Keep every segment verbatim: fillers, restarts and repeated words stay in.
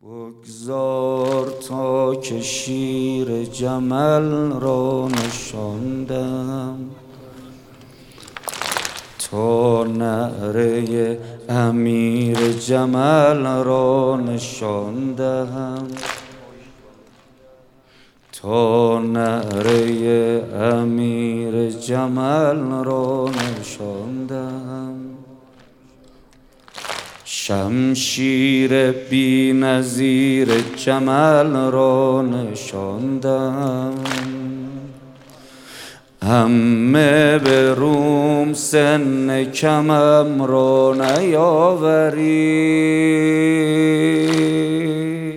بگذار تا که شیر جمل را نشاندم، تا نعره امیر جمل را نشاندم، تا نعره امیر جمل را نشاندم. شمشیر بی نظیر جمل را نشاندم. همه به روم سن کمم را نیاوری،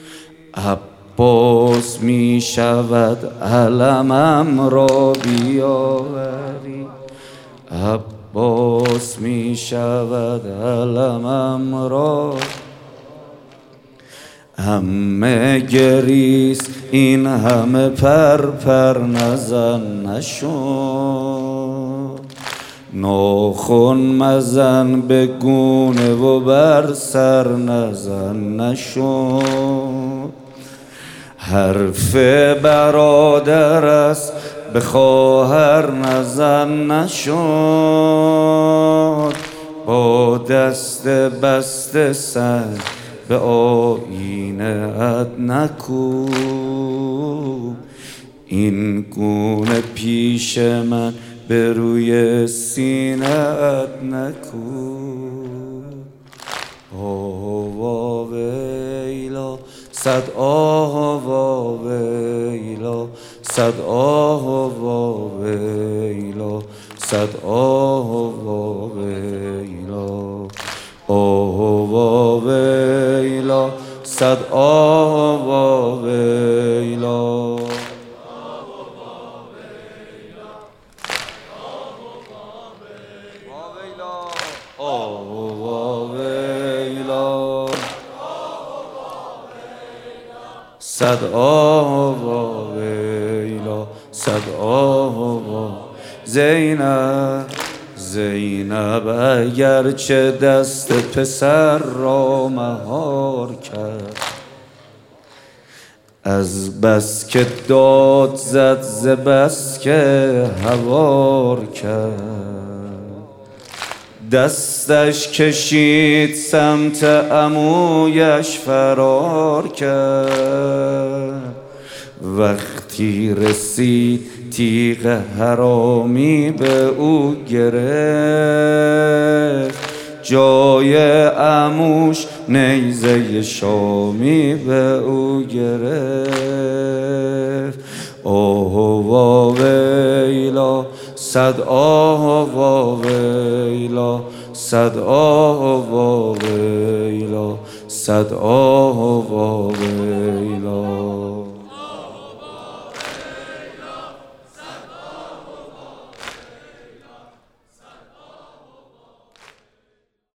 عباس می شود علمم را بیاوری، عباس می شود علمم را. همه گریست این همه پر پر نزن نشد، ناخن مزن به گونه و بر سر نزن نشد. حرف برادر است به خواهر نزن نشد، با دست بسته سنگ به آینه ات نکوب. این گونه پیش من به روی سینه ات نکوب. آوا ویلا صد آوا ویلا، صد آوا ویلا، صد آوا ویلا، آوا ویلا، صد آوا ویلا. آوا ویلا صد آوا ویلا، صد آوا. زینب زینب اگرچه دست پسر را مهار کرد، از بس که داد زد ز بس که هوار کرد. دستش کشید سمت عمویش فرار کرد، وقتی رسید تیغ حرامی به او گرفت، جای عموش نیزه شامی به او گرفت. آوا ویلا صد آوا ویلا، صد آوا ویلا، صد آوا ویلا.